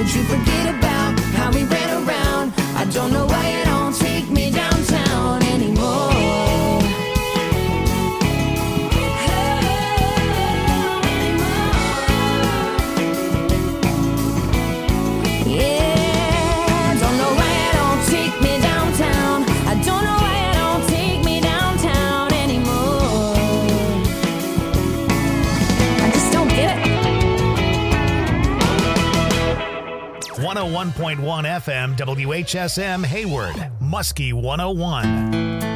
Don't you forget about how we ran around. I don't know why you don't take me downtown anymore. .1 FM WHSM Hayward, Muskie 101.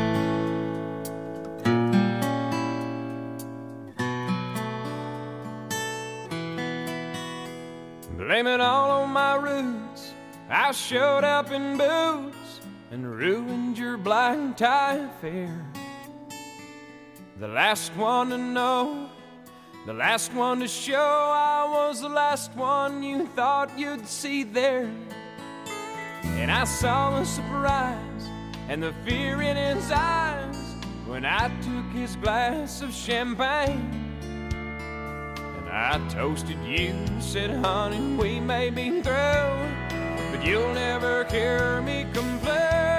Blame it all on my roots. I showed up in boots and ruined your black tie affair. The last one to know, the last one to show, I was the last one you thought you'd see there. And I saw the surprise and the fear in his eyes when I took his glass of champagne. And I toasted you, said, honey, we may be through, but you'll never hear me complain.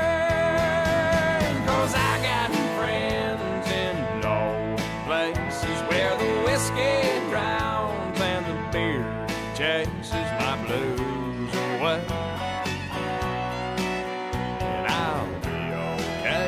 'Cause I got friends in low places where the whiskey drowns and the beer chases my blues away. And I'll be okay.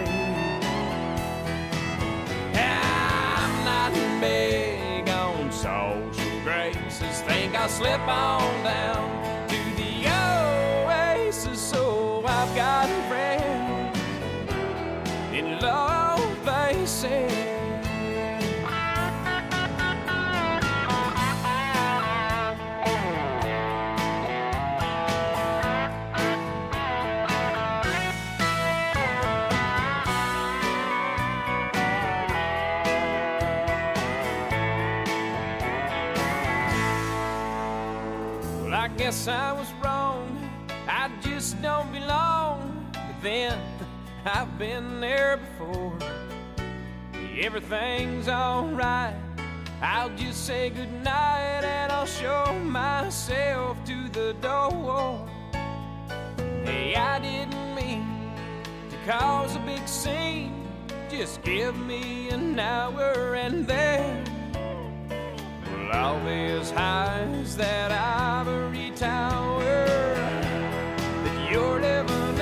I'm not big on social graces. Think I'll slip on down to the oasis. So I've got a friend in low places. I guess I was wrong, I just don't belong. But then, I've been there before. Everything's alright, I'll just say goodnight and I'll show myself to the door. Hey, I didn't mean to cause a big scene. Just give me an hour and then I'll be as high as that ivory tower that you're living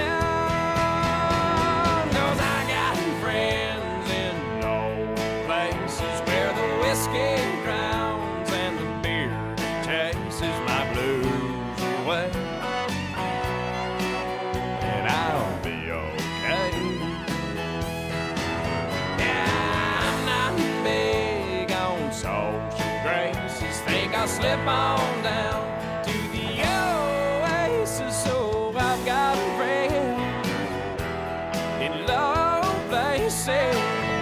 on. 'Cause I got friends in low places where the whiskey drowns and the beer chases my blues away. And I'll be okay. Yeah, I'm not big on social graces. Think I'll slip on down to the oasis. So I've got a friend in low places.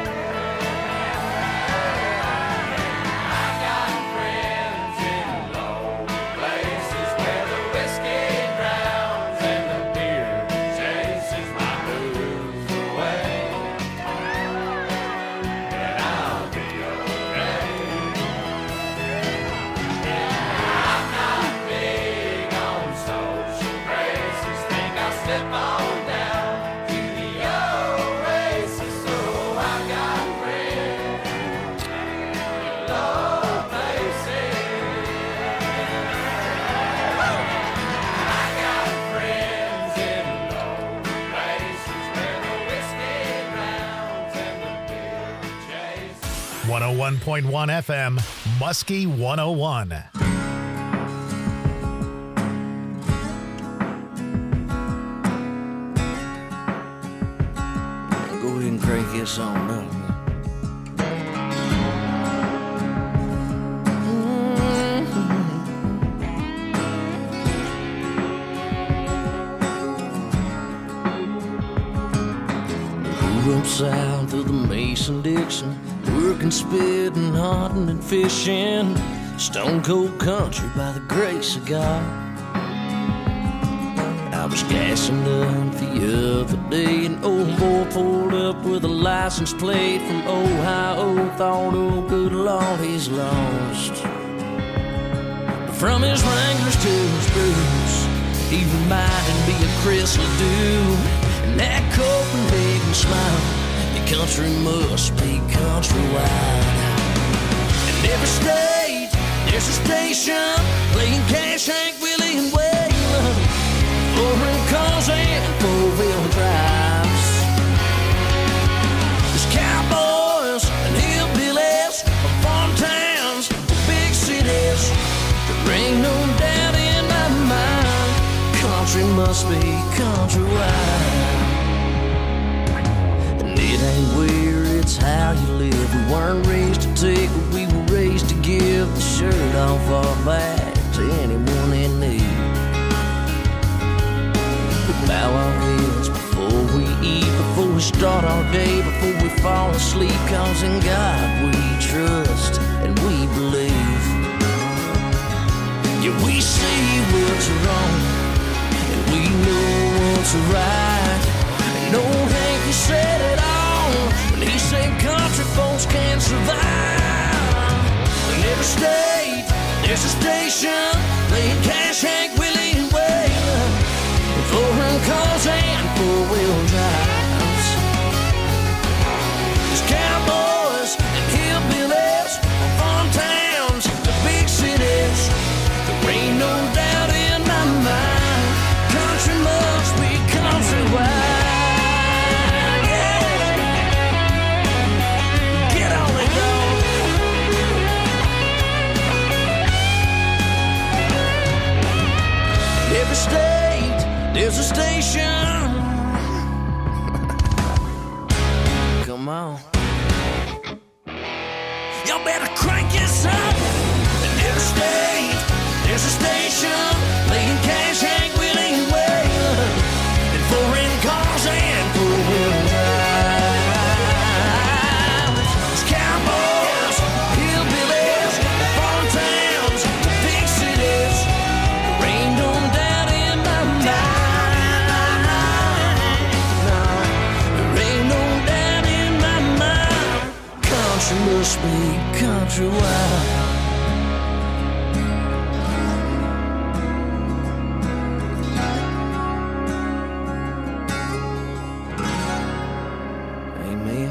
I've got friends in low places where the whiskey drowns and the beer chases my blues away. And I'll be okay. Slip on down to the oasis. So I've got friends in low places. I got friends in low places where the whiskey drowns and the beer chases. 101.1 FM, Muskie 101. Crank this on up. Grew up south of the Mason-Dixon, working, spitting, hunting, and fishing. Stone cold country by the grace of God. I was gassing up the other day, an old boy pulled up with a license plate from Ohio. Thought, oh good Lord, he's lost. But from his Wranglers to his boots, mind and be a crystal dew. And that Copenhagen smile, your country must be countrywide. In every state, there's a station playing Cash, Hank Willie, and Waylon. Foreign cars and four-wheel drives. There's cowboys and hillbillies, farm towns, big cities. There ain't no doubt in my mind, country must be countrywide. And it ain't where, it's how you live. We weren't raised to take, but we were raised to give the shirt off our back to anyone in need. We bow our heads before we eat, before we start our day, before we fall asleep, 'cause in God we trust and we believe. Yeah, we see what's wrong and we know what's right. And old Hank, he said it all when he said country folks can't survive. In every state, there's a station playing Cash, Hank Willie, and Waylon. Foreign cars and four-wheel drives. There's cowboys and hillbillies, farm towns, the big cities. There ain't no doubt in my mind, country must be countrywide. Yeah. Get on it, dog. Every state, there's a station. Come on. Y'all better crank this up. In every state, there's a station playing Cash, Hank Willie, and Waylon. And foreign cars and four-wheel drives. There's cowboys, hillbillies, farm towns, big cities. There ain't no doubt in my mind. No, there ain't no doubt in my mind. Country must be countrywide. Amen.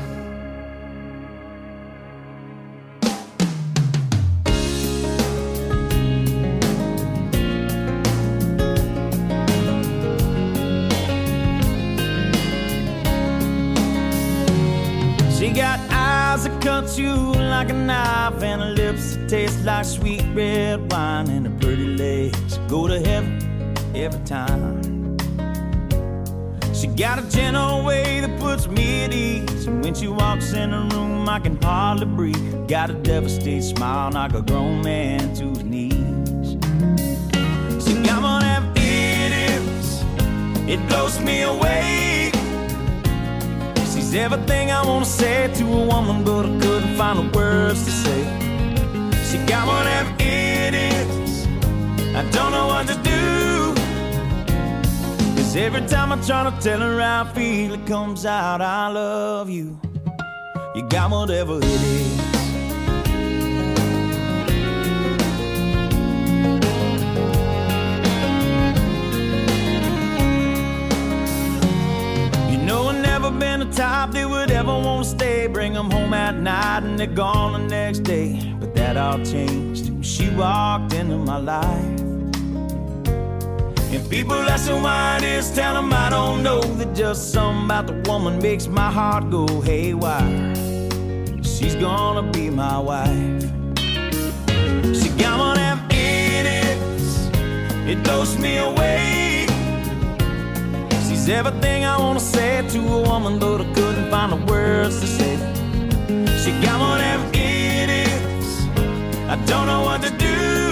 She got eyes that cut you like a knife, and her lips that taste like sweet red wine, and her pretty legs go to heaven every time. She got a gentle way that puts me at ease, and when she walks in the room I can hardly breathe. Got a devastated smile, knock a grown man to his knees. She got one of them idiots, it blows me away. She's everything I wanna say to a woman, but I couldn't find the words to say. She got one of them idiots, I don't know what to do. Cause every time I try to tell her how I feel, it comes out, I love you. You got whatever it is. You know I've never been the type that would ever want to stay. Bring them home at night and they're gone the next day. But that all changed when she walked into my life. And people asking why it is, tell them I don't know. That just something about the woman makes my heart go haywire. She's gonna be my wife. She got one of them idiots, it blows me away. She's everything I wanna say to a woman, but I couldn't find the words to say. She got one of them idiots, I don't know what to do.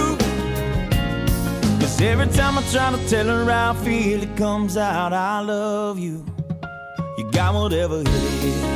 Every time I try to tell her how I feel, it comes out, I love you. You got whatever it is.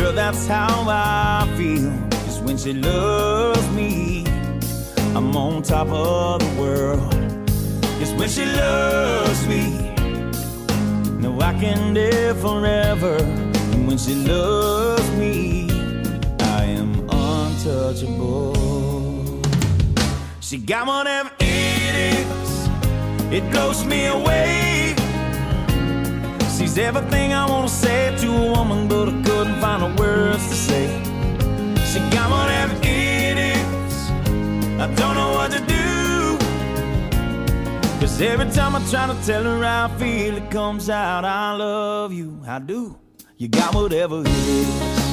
Girl, that's how I feel. 'Cause when she loves me, I'm on top of the world. 'Cause when she loves me, no, I can live forever. And when she loves me, I am untouchable. She got whatever it is, it blows me away. She's everything I wanna say to a woman, but I couldn't find the words to say. She got whatever it is, I don't know what to do. 'Cause every time I try to tell her how I feel, it comes out, I love you, I do. You got whatever it is.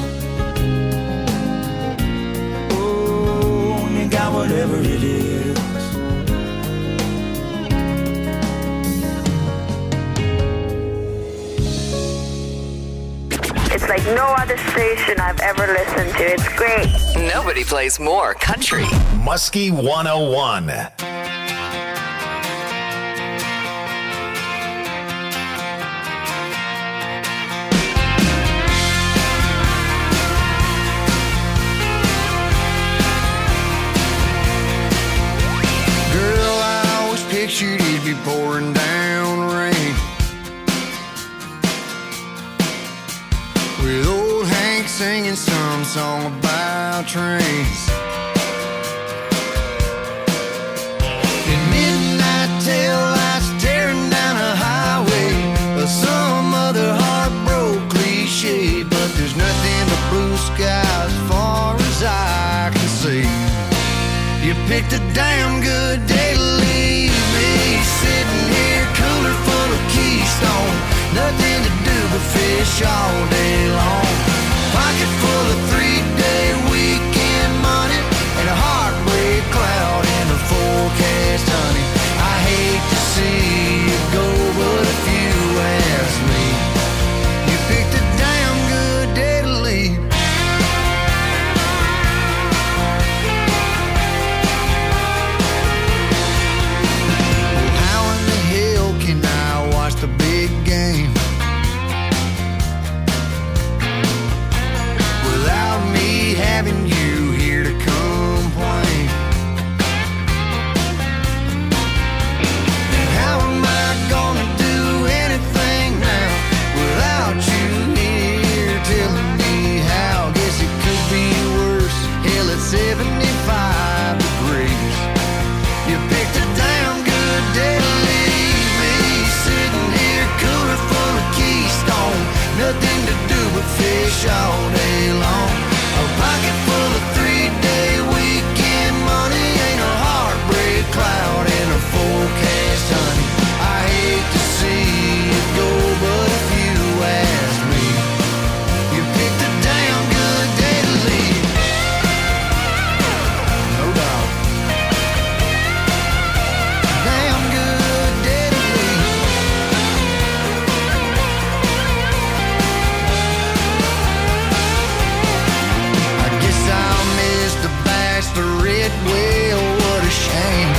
Oh, you got whatever it is. It's like no other station I've ever listened to. It's great. Nobody plays more country. Muskie 101. Girl, I always pictured it'd be pouring down rain, with old Hank singing some song about trains. In midnight tail lights tearing down a highway, or some other heartbroken cliche. But there's nothing but blue skies as far as I can see. You picked a damn good day to leave me, sitting here cooler full of Keystone. Nothing to do but fish all day long. Pocket full of 3-day weekend money, and a heartbreak cloud in the forecast, honey. I hate to see you go, but if you ask me, you picked a damn good day to leave. How in the hell can I watch the big game without me having you here to complain? And how am I gonna do anything now without you here telling me how? Guess it could be worse. Hell, it's 75 degrees. You picked a damn good day to leave me, sitting here cooler full of Keystone. Nothing to do but fish all day long. A pocket full of 3-day weekend money, ain't a heartbreak cloud in a forecast, honey. I hate to see you go, but if you ask me, you picked a damn good day to leave. No doubt. Damn good day to leave. I guess I'll miss the bachelorette. Well, what a shame.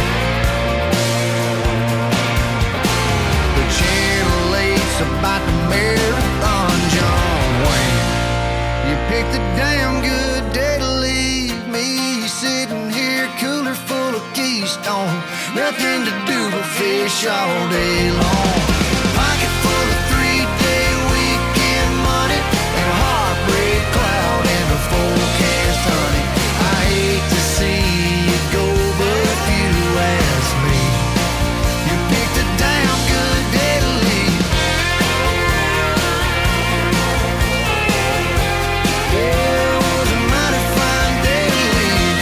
The Channel 8's about the marathon, John Wayne. You picked a damn good day to leave me, sitting here cooler full of Keystone. Nothing to do but fish all day long. Pocket full of 3-day weekend money, and a heartbreak cloud in the forecast, honey. I hate to see you go, but if you ask me, you picked a damn good day to leave. Yeah, it was a mighty fine day to leave.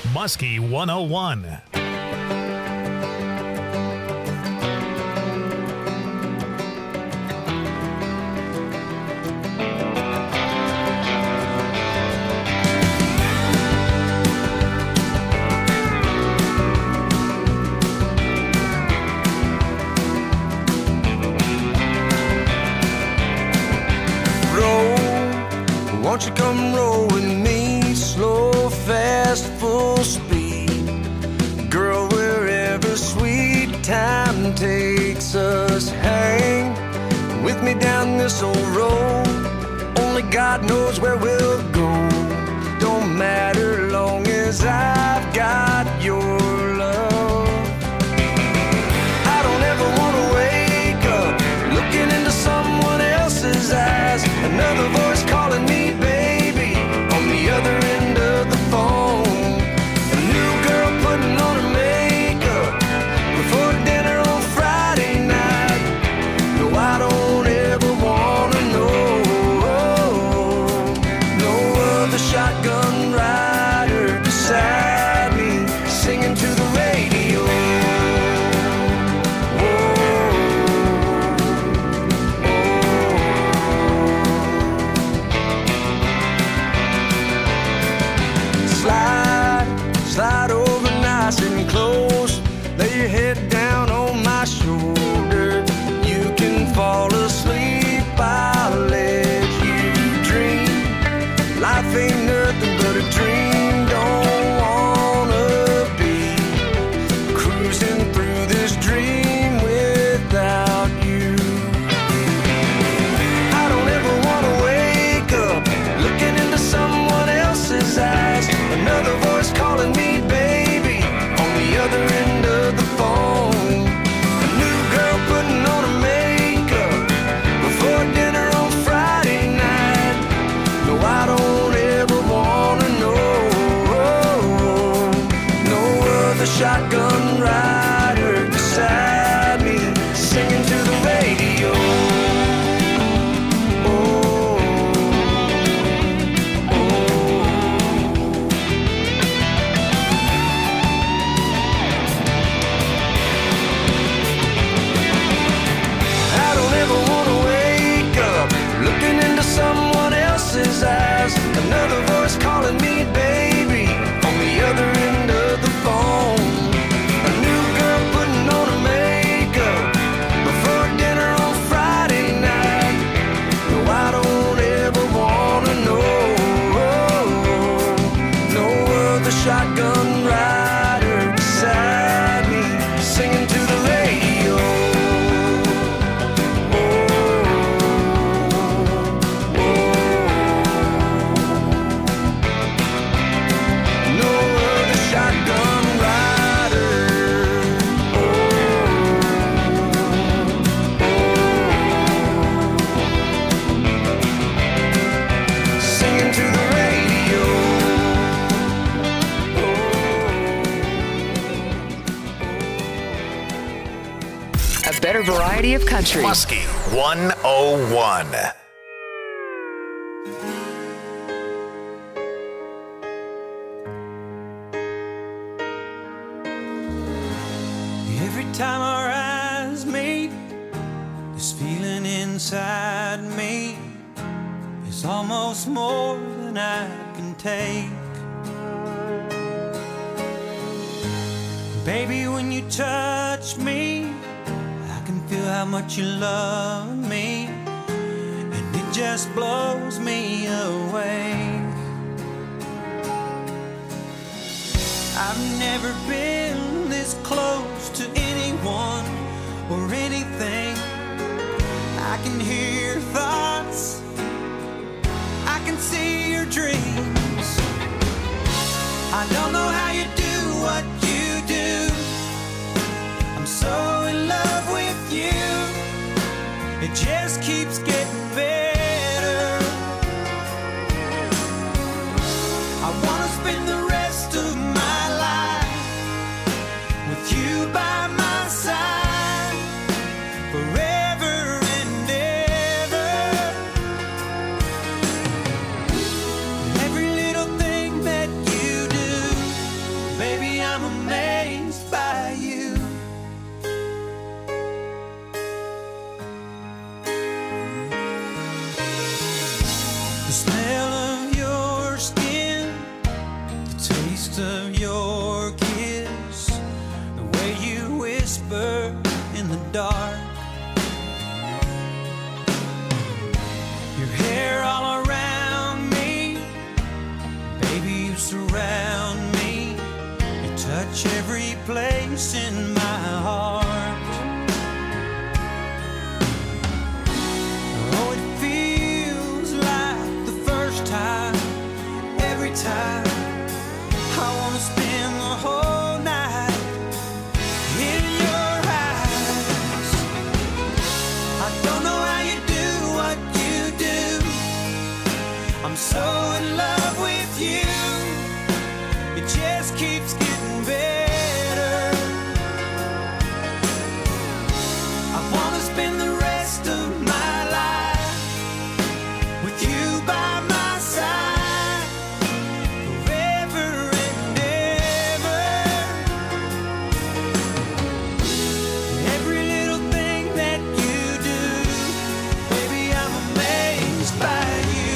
Muskie 101. Won't you come roll with me, slow, fast, full speed? Girl, wherever sweet time takes us, hang with me down this old road. Only God knows where we'll go. Don't matter long as I've got your love. I don't ever want to wake up looking into someone else's eyes. Another voice calling me baby on the other end of the phone. A new girl putting on her makeup before dinner on Friday night. No, I don't ever wanna know. No other shotgun rider beside me singing to the radio. Slide over nice and close. Lay your head down on my shoulder. You can fall asleep, I'll let you dream. Life ain't nothing but a dream. Don't wanna be cruising through this dream without you. I don't ever wanna wake up looking into someone else's eyes. Another voice calling me baby on the other end of the phone. A new girl putting on her makeup before dinner on Friday night. No, I don't ever wanna know. No other shotgun rider beside me singing to the radio. Someone else's eyes. Another voice calling me baby on the other end of the phone. A new girl putting on her makeup before dinner on Friday night. No, I don't ever wanna know. No other shotgun rider beside me singing to the radio. A better variety of country. Muskie 101. Every time our eyes meet, this feeling inside me is almost more than I can take. Baby, when you touch me, I can feel how much you love me, and it just blows me away. I've never been this close to anyone or anything. I can hear your thoughts, I can see your dreams. I don't know how you do what you do. I'm so in love with you. It just keeps getting better. I wanna spend the rest of my life with you by my side, forever and ever. Every little thing that you do surround me. You touch every place in my heart. Oh, it feels like the first time. Every time I wanna spend the whole night in your eyes. I don't know how you do what you do. I'm so in love with you. It just keeps getting better. I wanna spend the rest of my life with you by my side, forever and ever. Every little thing that you do, baby, I'm amazed by you.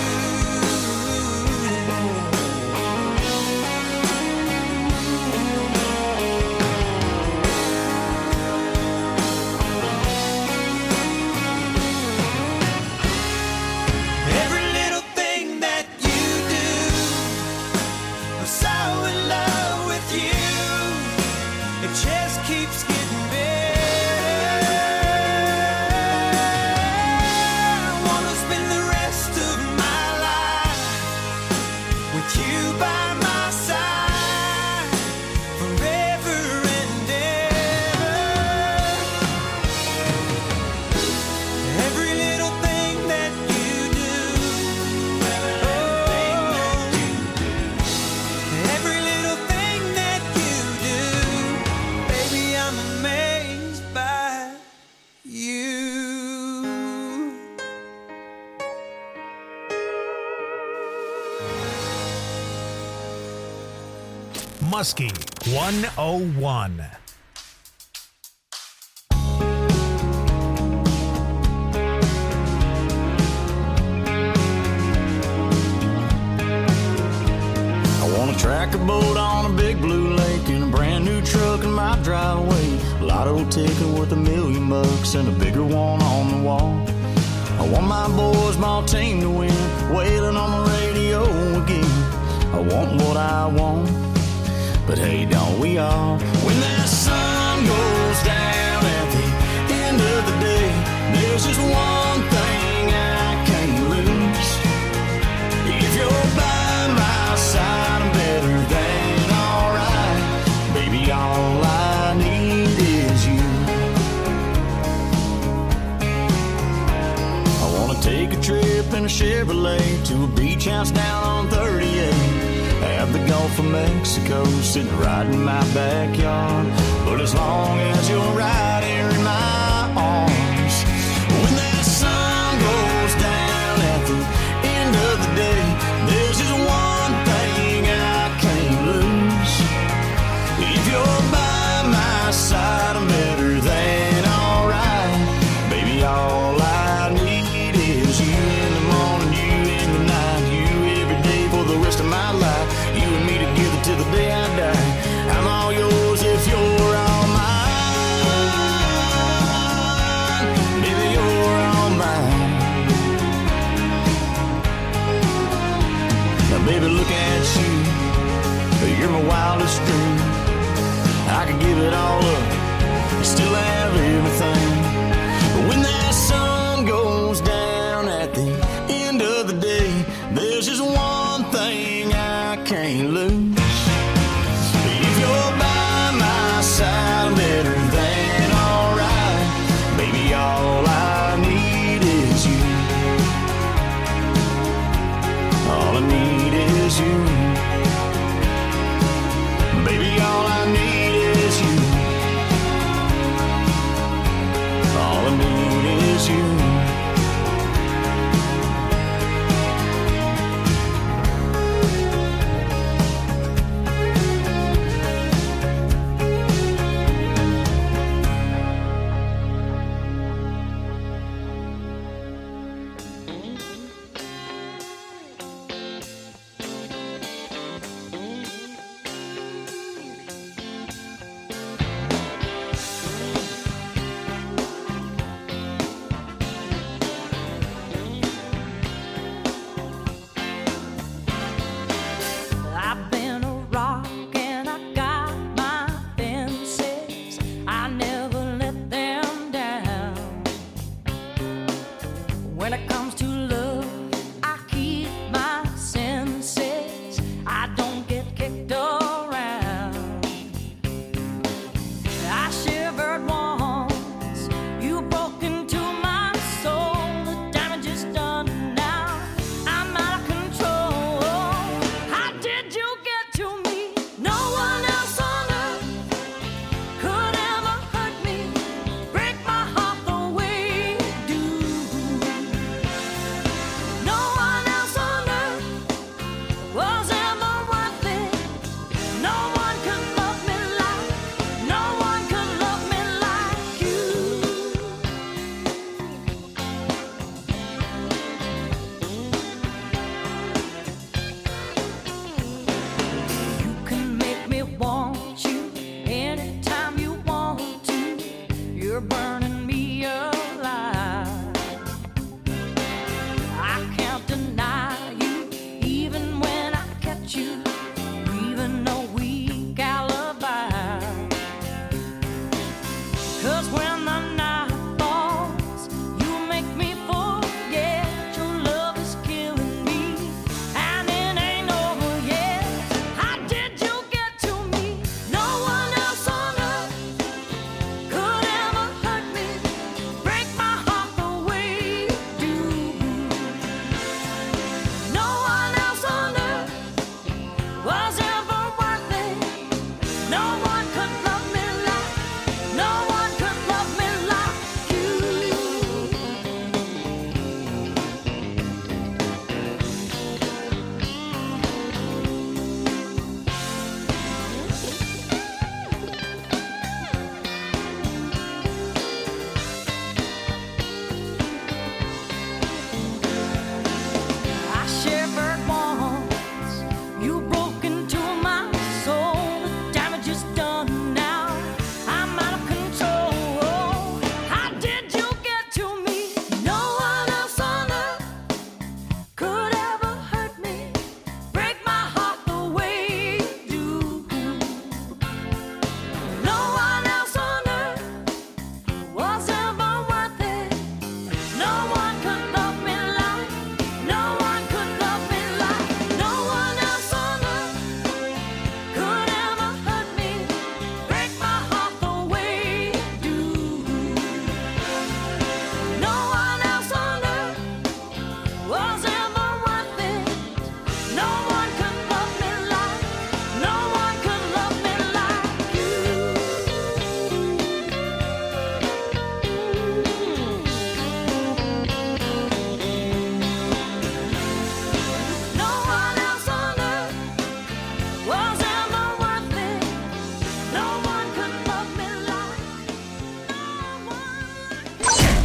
Every little thing that you do, I'm so in love with you. It just keeps getting better. I wanna spend the rest of my life with you by my side, forever and ever. Every little thing that you do, every little thing that you do, baby, I'm amazed by you. Muskie 101. I wanna track a boat on a big blue lake in a brand new truck in my driveway. Lotto ticket worth $1,000,000 and a bigger one on the wall. I want my boys, my team to win, wailing on the radio again. I want what I want, but hey, don't we all? When that sun goes down at the end of the day, there's just one thing I can't lose. If you're by my side, I'm better than alright. Baby, all I need is you. I wanna take a trip in a Chevrolet to a beach house down on 38. Have the Gulf of Mexico sitting right in my backyard. But as long as you're right here in my arms, when that sun goes down at the end of the day, there's just one thing I can't lose. If you're by my side, I'm better than alright. Baby, all I need is you in the morning, you in the night, you every day for the rest of my life. You and me together till the day I die. I'm all yours if you're all mine. Baby, you're all mine. Now, baby, look at you. You're my wildest dream. I could give it all up and still have everything. But when that sun goes down at the end of the day, there's just one thing I can't lose. If you're by my side, I'm better than alright. Baby, all I need is you. All I need is you. Baby, all I need is you. All I need is you.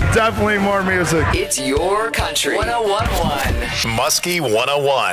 Definitely more music. It's your country. 101.1. Muskie 101.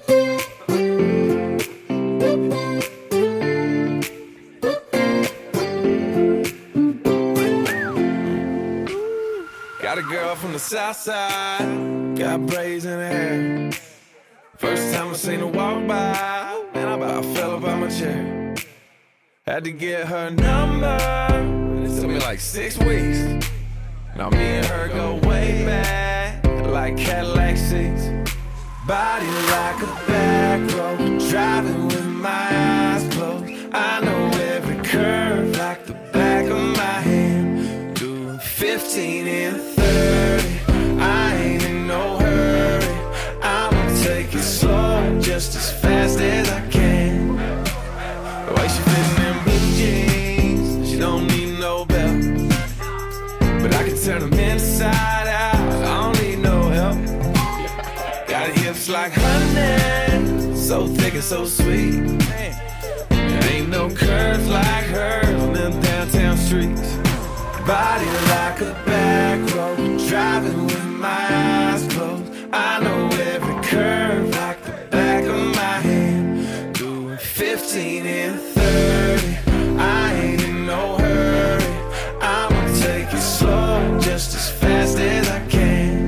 Got a girl from the south side, got braids in her hair. First time I seen her walk by, man, I about fell up out my chair. Had to get her number, it took me like 6 weeks. Now me and her go way back, like Cadillac seats. Body like a back road, driving with my eyes closed. I know every curve like the back of my hand. Doing 15 and 30, I ain't in no hurry. I'ma take it slow, just as fast as I can. The way she fitting them blue jeans, she don't need no belt. But I can turn them inside out, I don't need no help. Got hips like honey, so thick and so sweet. There ain't no curves like hers on them downtown streets. Body like a back road, driving with my eyes closed. I know every curve like the back of my hand. Doing 15 and 30, I ain't in no hurry. I'ma take it slow, just as fast as I can.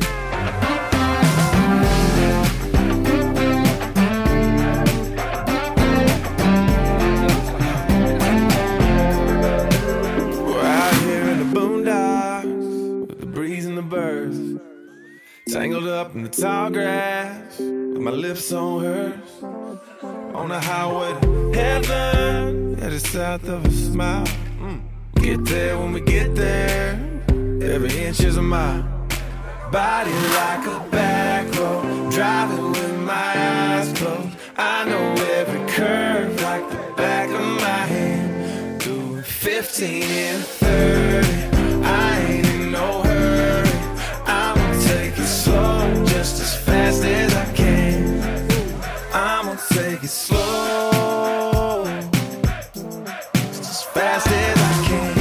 Tangled up in the tall grass, with my lips on hers. On the highway to heaven, at the south of a smile. Get there when we get there, every inch is a mile. Body like a back road, driving with my eyes closed. I know every curve like the back of my hand. Doing 15 and 30, I ain't in no hurry. I'ma take it slow, just as fast as I can. I'ma take it slow, just as fast as I can.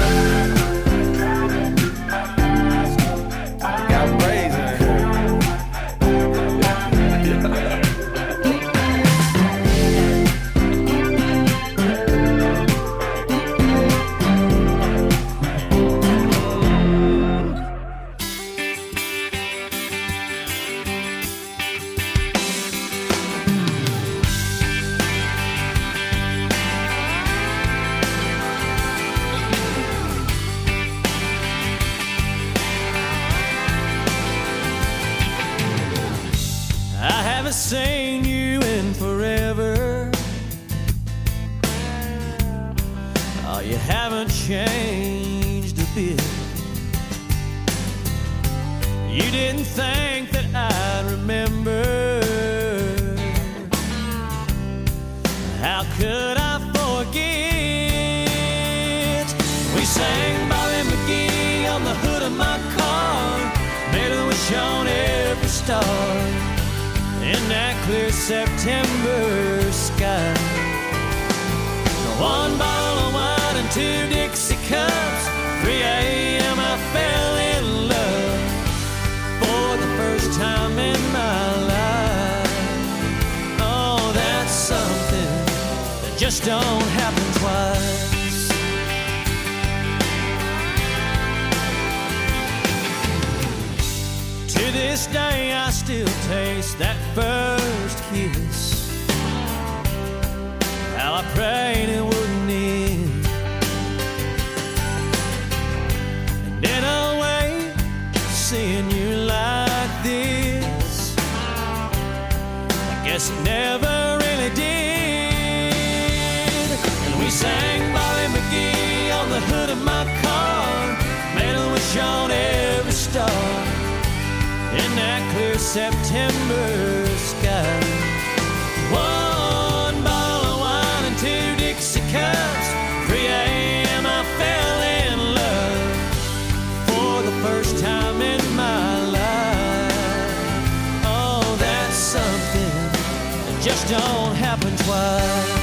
Got braids in her. Seen you in forever. Oh, you haven't changed a bit. You didn't think that I'd remember. How could I forget? We sang Bobby McGee on the hood of my car, made a wish on every star. In that clear September sky, 1 bottle of wine and 2 Dixie cups. 3 a.m. I fell in love for the first time in my life. Oh, that's something that just don't happen twice. To this day I still taste that first kiss. How I prayed it wouldn't end. And in a way, seeing you like this, I guess it never really did. And we sang Bobby McGee on the hood of my car, made a wish on every star. In that clear September sky, 1 bottle of wine and 2 Dixie cups. 3 a.m. I fell in love for the first time in my life. Oh, that's something that just don't happen twice.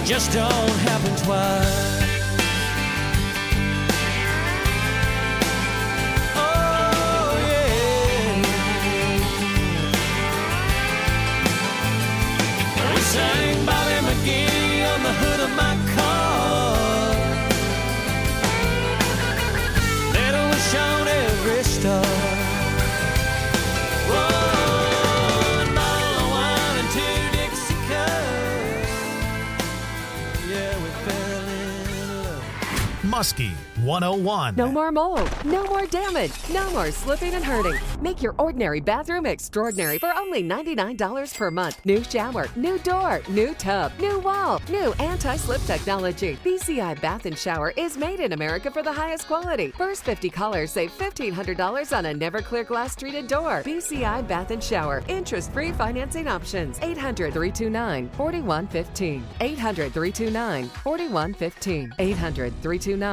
just don't happen twice. Oh, yeah. We sang Bobby McGee on the hood of my car. Little wish on every star. Muskie 101. No more mold, no more damage, no more slipping and hurting. Make your ordinary bathroom extraordinary for only $99 per month. New shower, new door, new tub, new wall, new anti-slip technology. BCI Bath and Shower is made in America for the highest quality. First 50 callers save $1,500 on a never clear glass treated door. BCI Bath and Shower. Interest-free financing options. 800-329-4115. 800-329-4115. 800-329-4115.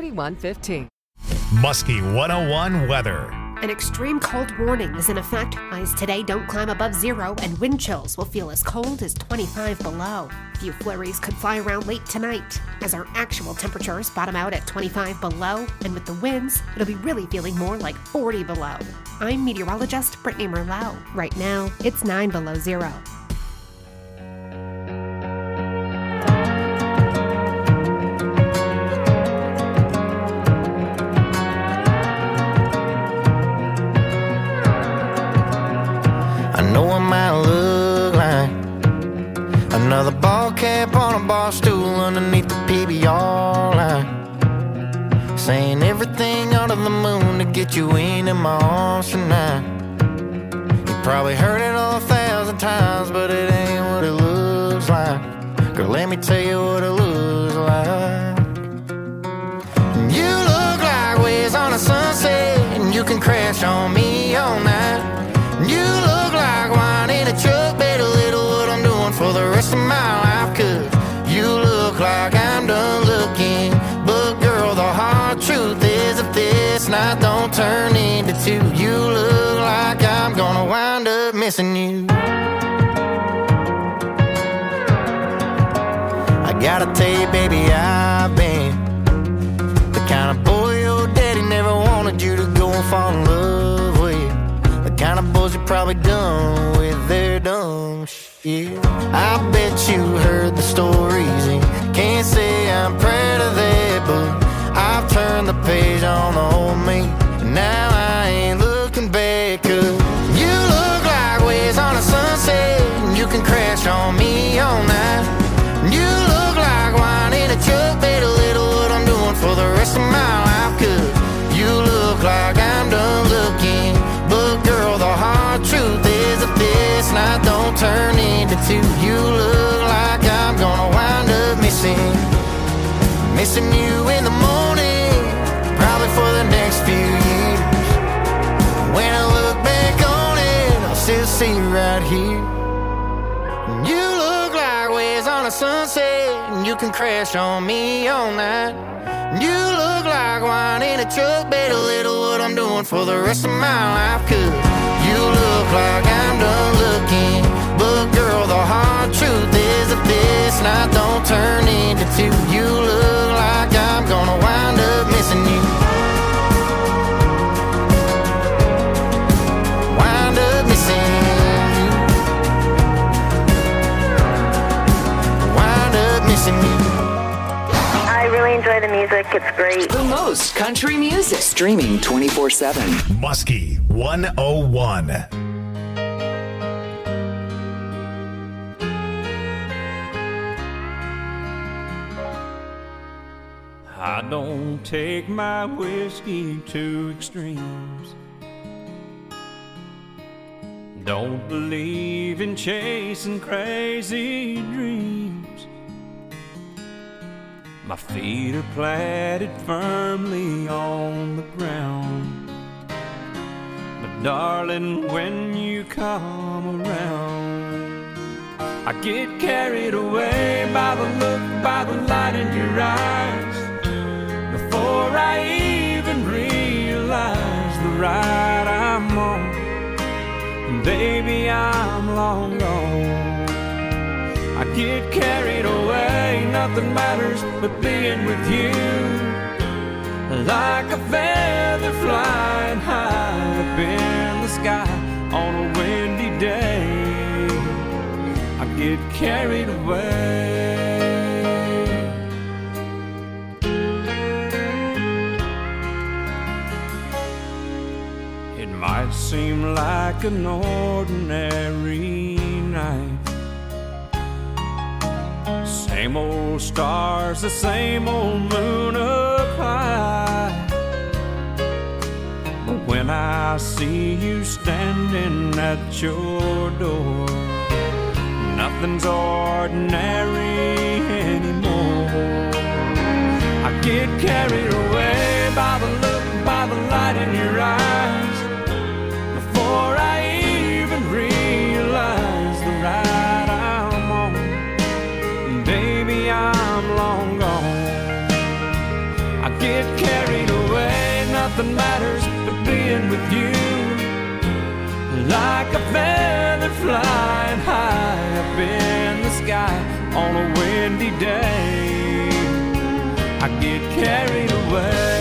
Muskie 101 weather. An extreme cold warning is in effect. Highs today don't climb above zero, and wind chills will feel as cold as 25 below. Few flurries could fly around late tonight, as our actual temperatures bottom out at 25 below, and with the winds, it'll be really feeling more like 40 below. I'm meteorologist Brittany Merlot. Right now, it's 9 below zero. Another ball cap on a bar stool underneath the PBR line, saying everything under the moon to get you into my arms tonight. You probably heard it 1,000 times, but it ain't what it looks like. Girl, let me tell you what it looks like. You look like waves on a sunset, and you can crash on me all night. You look like wine in a truck, better little what I'm doing for the rest of my life. Cause you look like I'm done looking, but girl, the hard truth is if this night don't turn into two, you look like I'm gonna wind up missing you. I gotta tell you, baby, I've been the kind of boy your daddy never wanted you to go and fall in love with. The kind of boys you're probably done with their dumb shit. I bet you heard the stories and can't say I'm proud of that, but I've turned the page on the old me, and now I ain't looking back. Cause you look like waves on a sunset, and you can crash on me all night. You look like wine in a truck, better little what I'm doing for the rest of my life. Cause you look like I'm done looking, but girl, the hard truth is if this night don't turn into two, you look like I'm gonna wind up missing you in the morning, probably for the next few years. When I look back on it, I'll still see you right here. You look like waves on a sunset, and you can crash on me all night. You look like wine in a truck, better little what I'm doing for the rest of my life. Cause you look like I'm done looking, but girl, the hard truth is if this night don't turn into two, you look like I'm gonna wind up missing you. Wind up missing you. Wind up missing you. I really enjoy the music. It's great. The most country music. Streaming 24/7. Muskie 101. I don't take my whiskey to extremes. Don't believe in chasing crazy dreams. My feet are planted firmly on the ground. But darling, when you come around, I get carried away by the look, by the light in your eyes. Before I even realize the ride I'm on, and baby, I'm long gone. I I get carried away, nothing matters but being with you. Like a feather flying high up in the sky on a windy day, I get carried away. It might seem like an ordinary night, same old stars, the same old moon up high. But when I see you standing at your door, nothing's ordinary anymore. I get carried away by the look, by the light in your eyes, before I even realize the ride I'm on. Baby, I'm long gone. I get carried away, nothing matters but being with you. Like a feather flying high up in the sky on a windy day, I get carried away.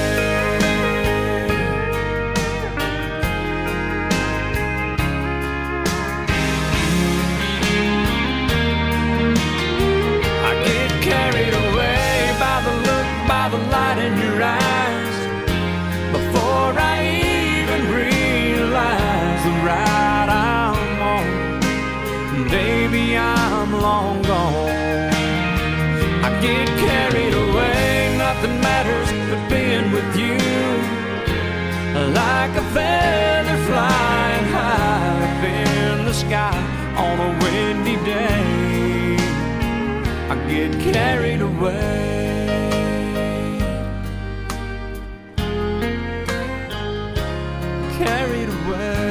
Carried away by the look, by the light in your eyes, before I even realize the ride I'm on. Baby, I'm long gone. I get carried away, nothing matters but being with you. Like a feather flying high up in the sky on a windy day, I get carried away. Carried away.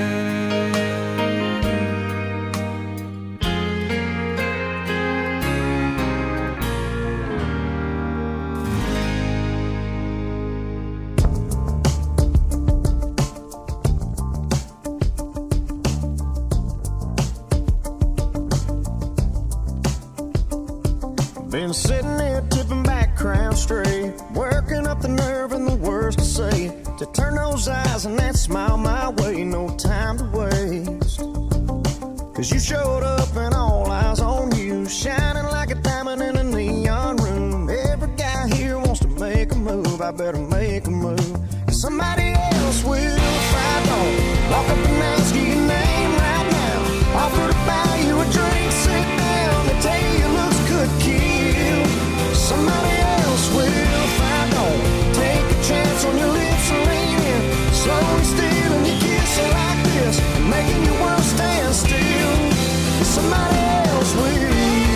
Been sitting there tipping back, crown straight, working up the nerve and the words to say, to turn those eyes and that smile my way, no time to waste. Cause you showed up and all eyes on you, shining like a diamond in a neon room. Every guy here wants to make a move, I better make a move. Cause somebody else will if I don't walk up and ask you your name right now, offer to buy you a drink, sit down, they tell you your looks could kill. Somebody else will if I don't take a chance on your lips and lean in, slowly stealing your kiss like this, and making your world stand still. Somebody else will.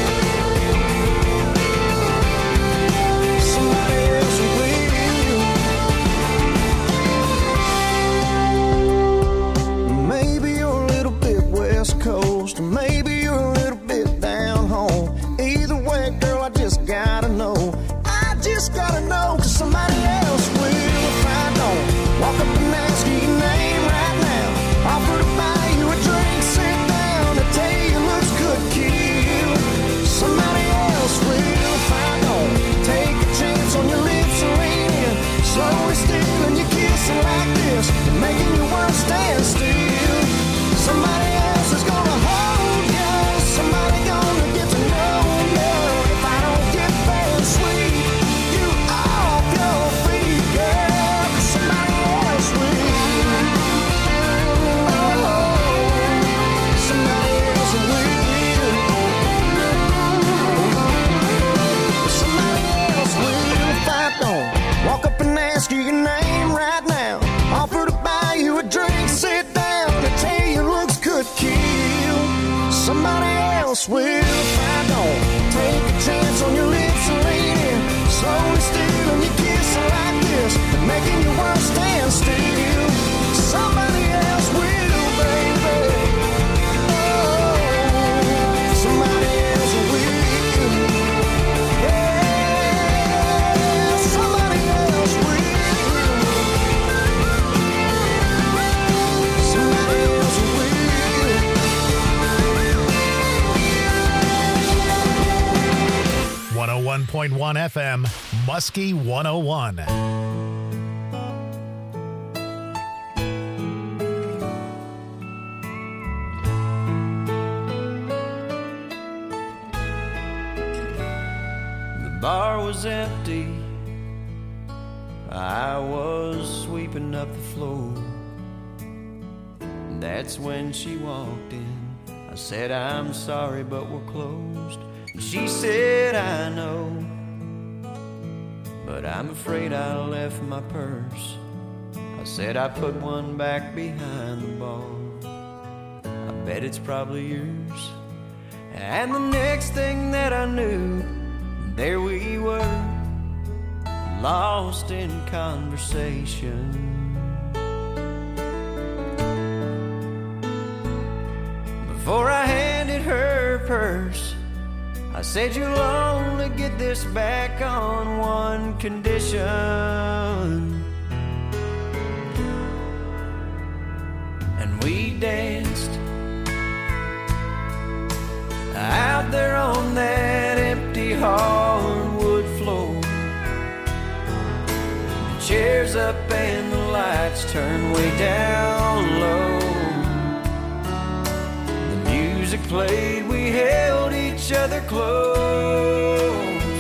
Somebody else will. Maybe 101.1 FM, Muskie 101. The bar was empty. I was sweeping up the floor. That's when she walked in. I said, I'm sorry, but we're closed. And she said, I know, but I'm afraid I left my purse. I said, I put one back behind the bar. I bet it's probably yours. And the next thing that I knew, there we were, lost in conversation. Before I handed her purse, I said, you'll only get this back on one condition. And we danced out there on that empty hardwood floor. The chairs up and the lights turned way down low. Played, we held each other close,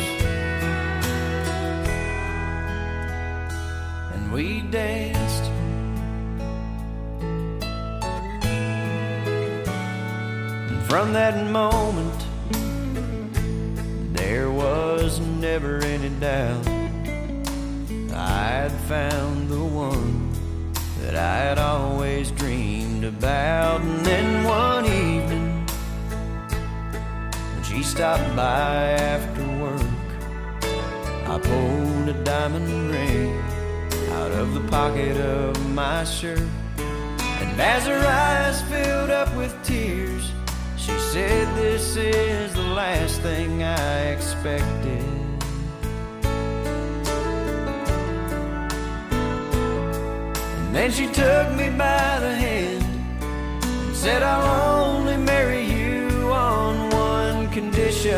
and we danced. And from that moment, there was never any doubt I'd found the one that I had always dreamed about. And then one evening, she stopped by after work. I pulled a diamond ring out of the pocket of my shirt. And as her eyes filled up with tears, she said, this is the last thing I expected. And then she took me by the hand and said, I'll only marry you on one condition.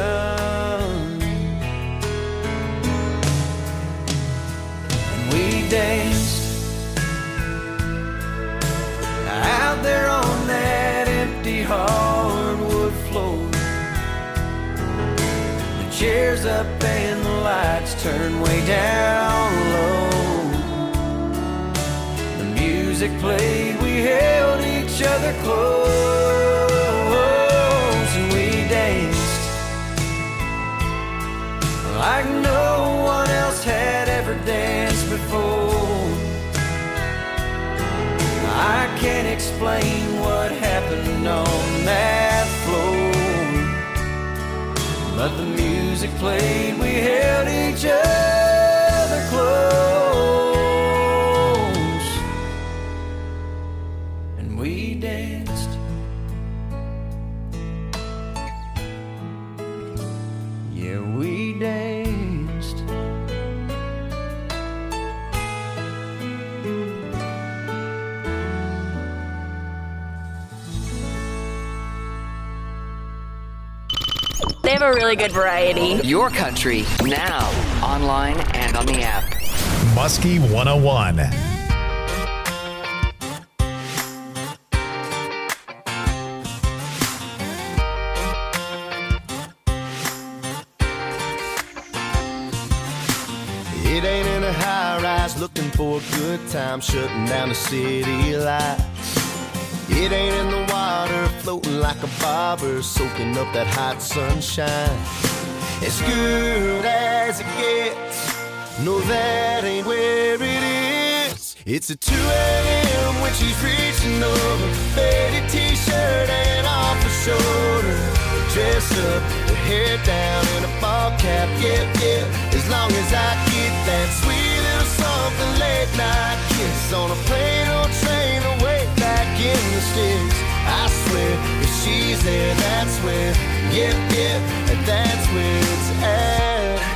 And we danced out there on that empty hardwood floor. The chairs up and the lights turned way down low. The music played, we held each other close, and we danced like no one else had ever danced before. I can't explain what happened on that floor, but the music played, we held each other close, and we danced. Yeah, we danced. They have a really good variety. Your country, now, online and on the app. Muskie 101. It ain't in a high rise looking for a good time, shutting down the city lights. It ain't in the water floating like a bobber, soaking up that hot sunshine. As good as it gets, no, that ain't where it is. It's at 2 a.m. when she's reaching over, faded t-shirt and off her shoulder, dress up, her hair down in a ball cap, yeah, yeah. As long as I get that sweet little something late night kiss on a plane or train away back in the sticks, I swear if she's there, that's where, yeah, yeah, and that's where it's at.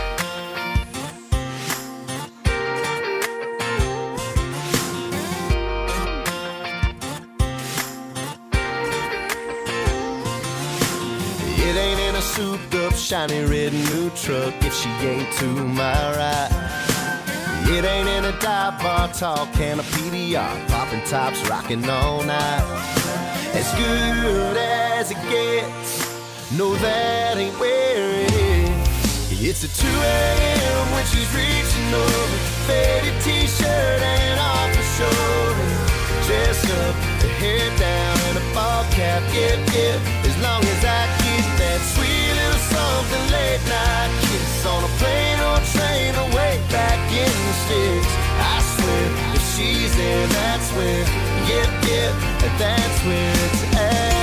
It ain't in a souped up up, shiny red new truck if she ain't to my right. It ain't in a dive bar, tall can of PDR, popping tops, rocking all night. As good as it gets, no, that ain't where it is. It's at 2 a.m. when she's reaching over, faded t-shirt hanging off her shoulder, dressed up, her hair down and a ball cap, yep, as long as I get that sweet little something late night kiss on a plane or train away back in the sticks. I swear, if she's there, that's where, yep, that's where it's at.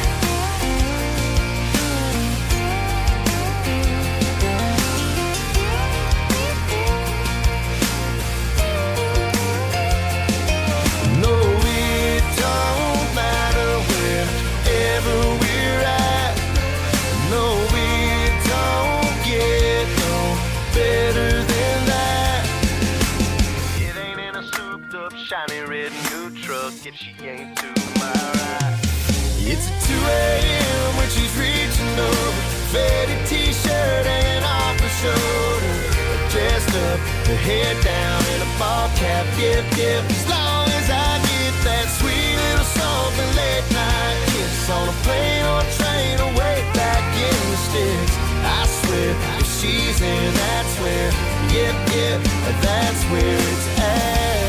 If she ain't to my right. It's at 2 a.m. when she's reaching over, faded t-shirt hanging off her shoulder, dressed up, her hair down and a ball cap, yep, as long as I get that sweet little something late night kiss on a plane or train away back in the sticks. I swear, if she's in, that's where, yep, that's where it's at.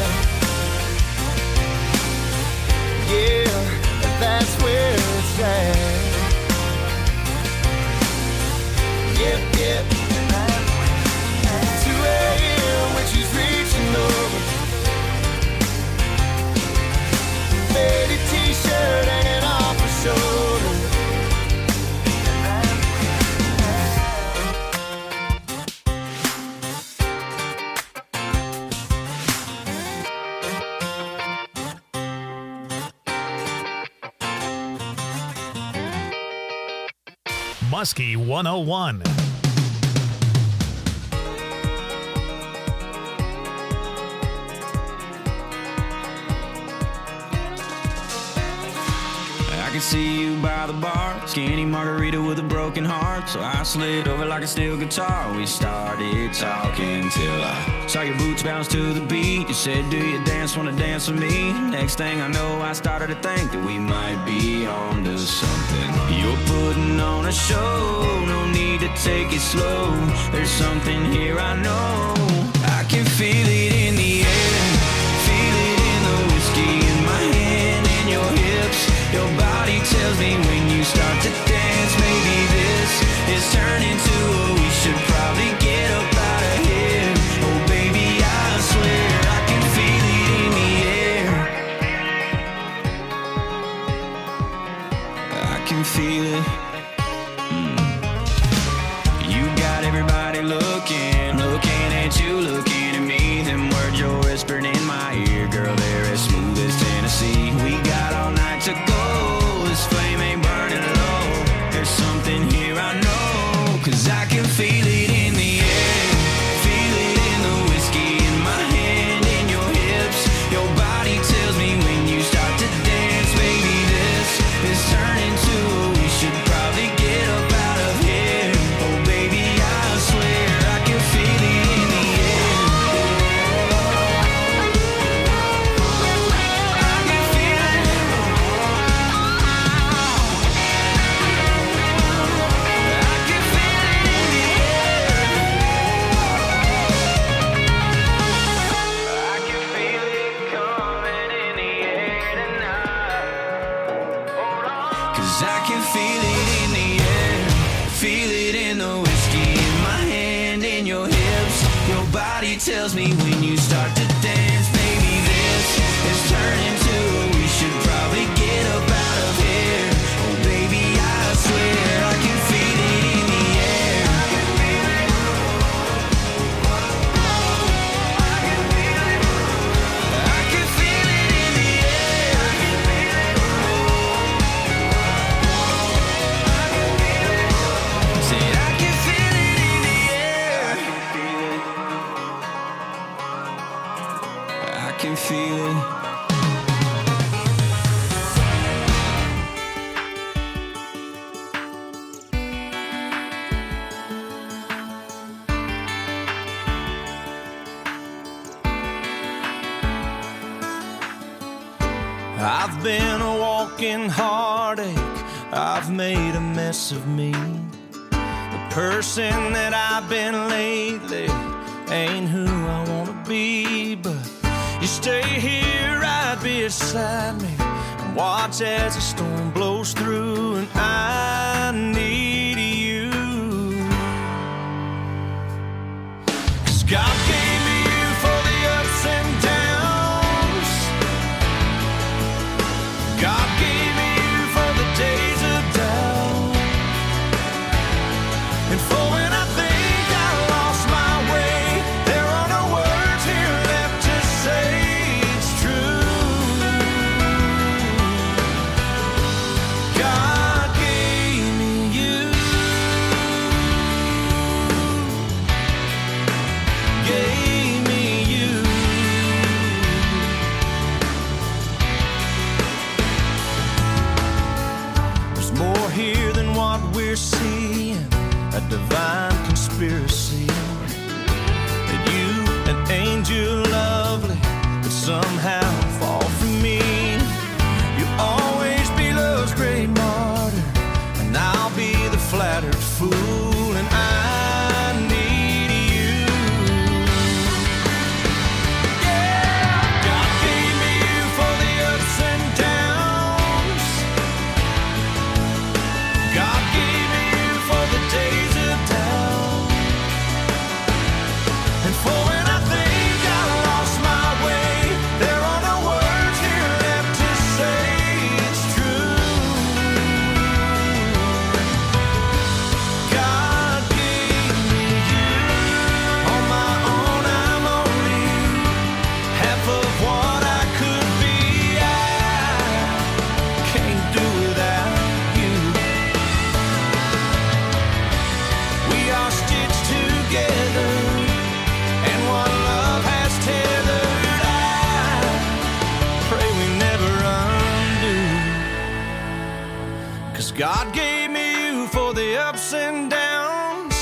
Yeah, that's where it's at. Yep, 2 a.m. when she's reaching over, faded t-shirt hanging off her shoulder. Muskie 101. I can see you by the bar, skinny margarita with a broken heart. So I slid over like a steel guitar. We started talking till I saw your boots bounce to the beat. You said, do you dance, wanna dance with me? Next thing I know, I started to think that we might be on to something. You're putting on a show, no need to take it slow. There's something here I know. I can feel it in the air, feel it in the whiskey in my hand and your hips. Your body tells me when you start to dance, maybe this is turning to a we should probably get up out of here. Oh baby, I swear I can feel it in the air. I can feel it. You got everybody looking at you, looking at me. Them words you're whispering in my ear, girl, they're as smooth as Tennessee. We got all night to go, this flame ain't burning low. There's something here I know, 'cause I can feel it in the air, feel it in the whiskey in my hand and your hips. Your body tells me when you start to dance, baby, this is turning to a we should probably get up out of here. Oh baby, I swear I can feel it in the air. I can feel it. I can feel it in the air. I can feel it coming in the air tonight. Hold on. 'Cause I can feel it in the air, feel it in the whiskey in my hand and your hips. Your body tells me when you start to dance, baby, this is turning to we should probably get up out of here. Oh baby, I swear I can feel it in the air. I can feel it. I can feel it in the air. Said I can feel it in the air. I can feel it. I've been a walking heartache, I've made a mess of me. The person that I've been lately ain't who I wanna be. But you stay here right beside me and watch as the storm blows through, and I need you. 'Cause God gave me you for the ups and downs. God gave me you for the days of doubt, and for when I think I lost my way, there are no words here left to say it's true. God gave me you. Gave me you. There's more here than what we're seeing, a divine conspiracy. That you, an angel lovely, would somehow fall for me. You'll always be love's great martyr, and I'll be the flattered fool, and I need you. Yeah, God gave me you for the ups and downs. God gave me you for the days of doubt, and for when I think I lost my way, there are no words here left to say it's true. God gave me you. On my own, I'm only half of what I could be. I can't do without you. We are stitched together, and one love has tethered. I pray we never undo. 'Cause God gave me you for the ups and downs.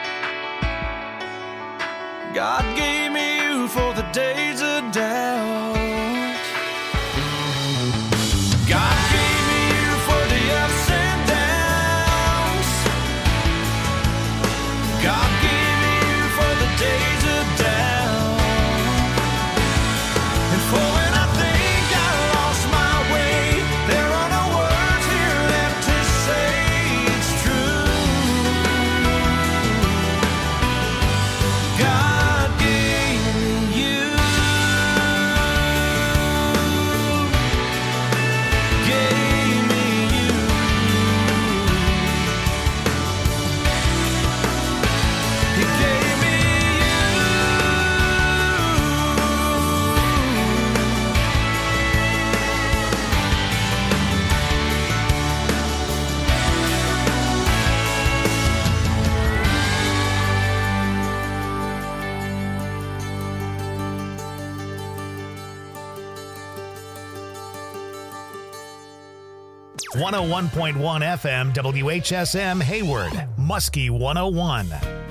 God gave me you for the days of doubt. God gave me you for the ups and downs. God gave me you for the days of doubt, and for when I think I lost my way, there are no words here left to say it's true. God gave me you. Gave me you. He gave me .1 FM WHSM Hayward, Muskie 101.